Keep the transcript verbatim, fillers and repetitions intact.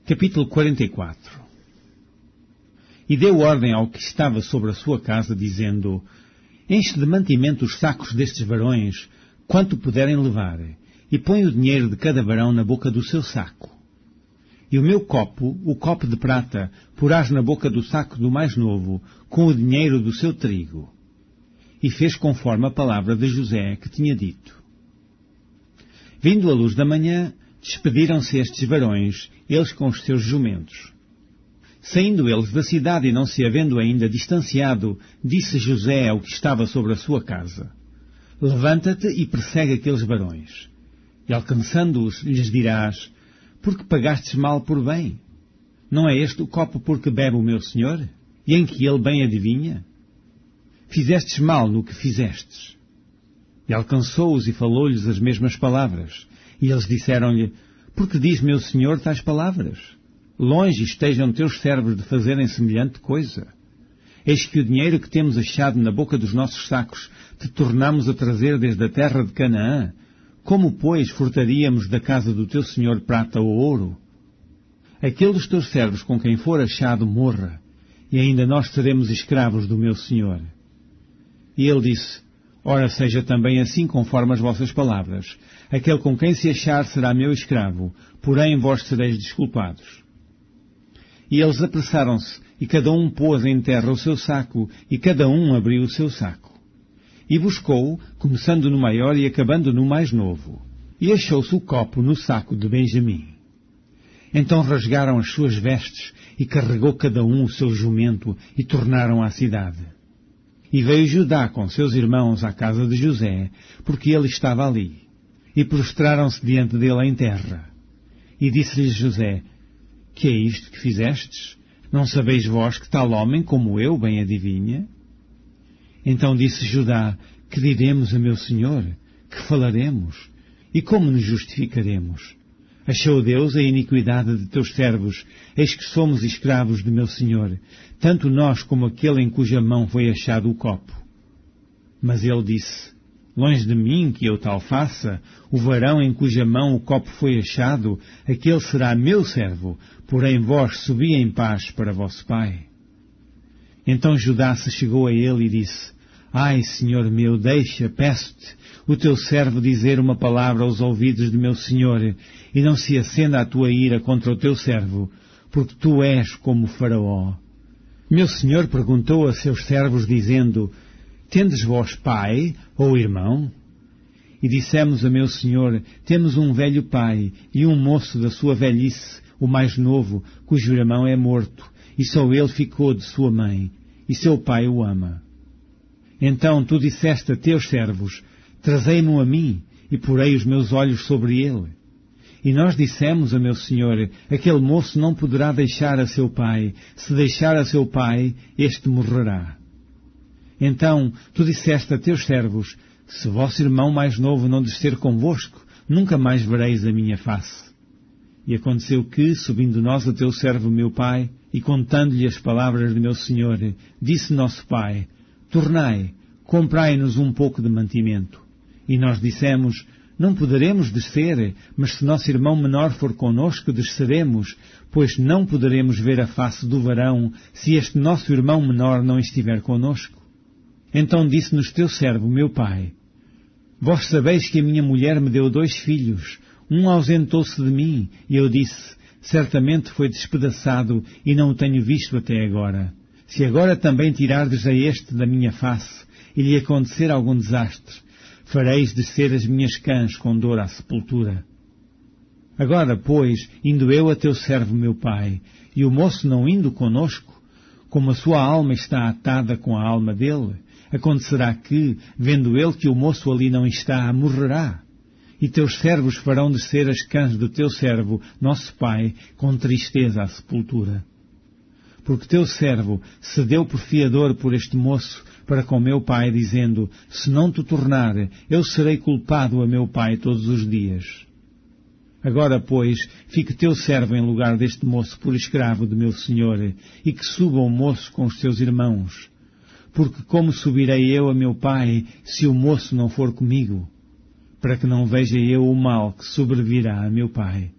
Capítulo quarenta e quatro. E deu ordem ao que estava sobre a sua casa, dizendo: Enche de mantimento os sacos destes varões, quanto puderem levar, e põe o dinheiro de cada varão na boca do seu saco. E o meu copo, o copo de prata, porás na boca do saco do mais novo, com o dinheiro do seu trigo. E fez conforme a palavra de José que tinha dito. Vindo a luz da manhã, despediram-se estes varões, eles com os seus jumentos. Saindo eles da cidade e não se havendo ainda distanciado, disse José ao que estava sobre a sua casa: Levanta-te e persegue aqueles varões. E alcançando-os, lhes dirás: Por que pagastes mal por bem? Não é este o copo por que bebe o meu senhor? E em que ele bem adivinha? Fizestes mal no que fizestes. E alcançou-os e falou-lhes as mesmas palavras. E eles disseram-lhe: Por que diz meu senhor tais palavras? Longe estejam teus servos de fazerem semelhante coisa. Eis que o dinheiro que temos achado na boca dos nossos sacos te tornamos a trazer desde a terra de Canaã. Como, pois, furtaríamos da casa do teu senhor prata ou ouro? Aquele dos teus servos com quem for achado morra, e ainda nós seremos escravos do meu senhor. E ele disse: Ora, seja também assim conforme as vossas palavras. Aquele com quem se achar será meu escravo, porém vós sereis desculpados. E eles apressaram-se, e cada um pôs em terra o seu saco, e cada um abriu o seu saco. E buscou, começando no maior e acabando no mais novo. E achou-se o copo no saco de Benjamim. Então rasgaram as suas vestes, e carregou cada um o seu jumento, e tornaram à cidade. E veio Judá com seus irmãos à casa de José, porque ele estava ali. E prostraram-se diante dele em terra. E disse-lhes José: Que é isto que fizestes? Não sabeis vós que tal homem como eu bem adivinha? Então disse Judá: Que diremos a meu senhor? Que falaremos? E como nos justificaremos? Achou Deus a iniquidade de teus servos, eis que somos escravos de meu senhor, tanto nós como aquele em cuja mão foi achado o copo. Mas ele disse: Longe de mim que eu tal faça, o varão em cuja mão o copo foi achado, aquele será meu servo, porém vós subi em paz para vosso pai. Então Judá se chegou a ele e disse: Ai, senhor meu, deixa, peço-te, o teu servo dizer uma palavra aos ouvidos de meu senhor, e não se acenda a tua ira contra o teu servo, porque tu és como Faraó. Meu senhor perguntou a seus servos, dizendo: Tendes vós pai ou irmão? E dissemos a meu senhor: Temos um velho pai e um moço da sua velhice, o mais novo, cujo irmão é morto, e só ele ficou de sua mãe, e seu pai o ama. Então tu disseste a teus servos: Trazei-mo a mim, e porei os meus olhos sobre ele. E nós dissemos a meu senhor: Aquele moço não poderá deixar a seu pai. Se deixar a seu pai, este morrerá. Então tu disseste a teus servos: Se vosso irmão mais novo não descer convosco, nunca mais vereis a minha face. E aconteceu que, subindo nós a teu servo meu pai, e contando-lhe as palavras de meu senhor, disse nosso pai: Tornai, comprai-nos um pouco de mantimento. E nós dissemos: Não poderemos descer, mas se nosso irmão menor for conosco, desceremos, pois não poderemos ver a face do varão, se este nosso irmão menor não estiver conosco. Então disse-nos teu servo, meu pai: Vós sabeis que a minha mulher me deu dois filhos, um ausentou-se de mim, e eu disse: Certamente foi despedaçado, e não o tenho visto até agora. Se agora também tirardes a este da minha face, e lhe acontecer algum desastre, fareis descer as minhas cãs com dor à sepultura. Agora, pois, indo eu a teu servo meu pai, e o moço não indo conosco, como a sua alma está atada com a alma dele, acontecerá que, vendo ele que o moço ali não está, morrerá. E teus servos farão descer as cãs do teu servo, nosso pai, com tristeza à sepultura. Porque teu servo se deu por fiador por este moço para com meu pai, dizendo: Se não te tornar, eu serei culpado a meu pai todos os dias. Agora, pois, fique teu servo em lugar deste moço por escravo de meu senhor, e que suba o moço com os seus irmãos. Porque como subirei eu a meu pai, se o moço não for comigo? Para que não veja eu o mal que sobrevirá a meu pai.